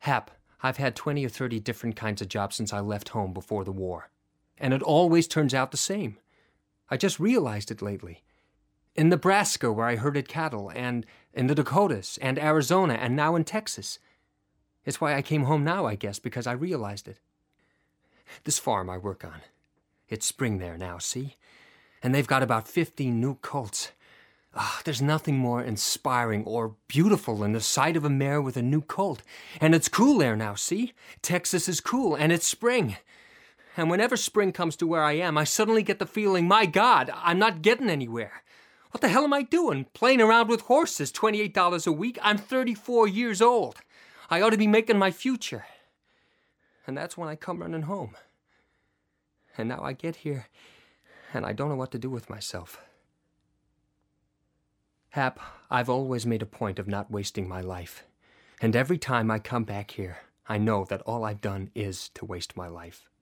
Hap, I've had 20 or 30 different kinds of jobs since I left home before the war. And it always turns out the same. I just realized it lately. In Nebraska, where I herded cattle, and in the Dakotas, and Arizona, and now in Texas. It's why I came home now, I guess, because I realized it. This farm I work on. It's spring there now, see? And they've got about 50 new colts. There's nothing more inspiring or beautiful than the sight of a mare with a new colt. And it's cool there now, see? Texas is cool, and it's spring. And whenever spring comes to where I am, I suddenly get the feeling, my God, I'm not getting anywhere. What the hell am I doing? Playing around with horses, $28 a week? I'm 34 years old. I ought to be making my future. And that's when I come running home. And now I get here, and I don't know what to do with myself. Hap, I've always made a point of not wasting my life. And every time I come back here, I know that all I've done is to waste my life.